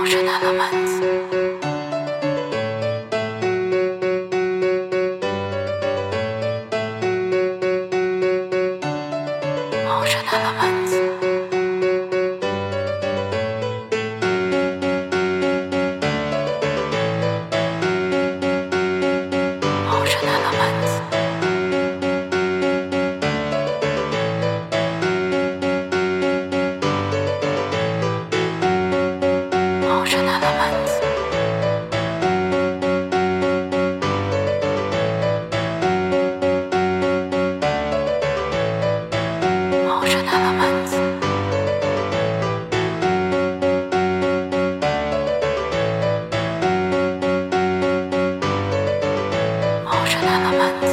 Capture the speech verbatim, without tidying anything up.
Emotional Elements. Emotional Elements. Emotional Elements. Emotional Elements. Emotional Elements. Emotional Elements.